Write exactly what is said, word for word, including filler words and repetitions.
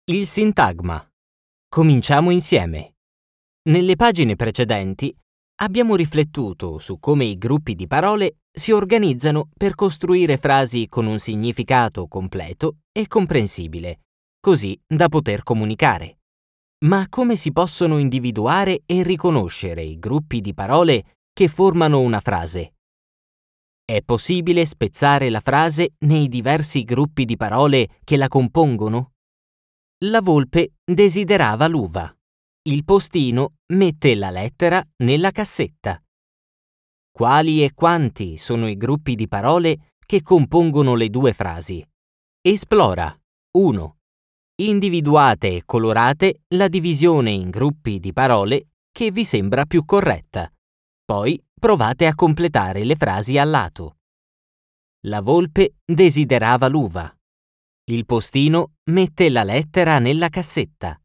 Il sintagma. Cominciamo insieme. Nelle pagine precedenti abbiamo riflettuto su come i gruppi di parole si organizzano per costruire frasi con un significato completo e comprensibile, così da poter comunicare. Ma come si possono individuare e riconoscere i gruppi di parole che formano una frase? È possibile spezzare la frase nei diversi gruppi di parole che la compongono? La volpe desiderava l'uva. Il postino mette la lettera nella cassetta. Quali e quanti sono i gruppi di parole che compongono le due frasi? Esplora. uno. Individuate e colorate la divisione in gruppi di parole che vi sembra più corretta. Poi provate a completare le frasi a lato. La volpe desiderava l'uva. Il postino mette la lettera nella cassetta.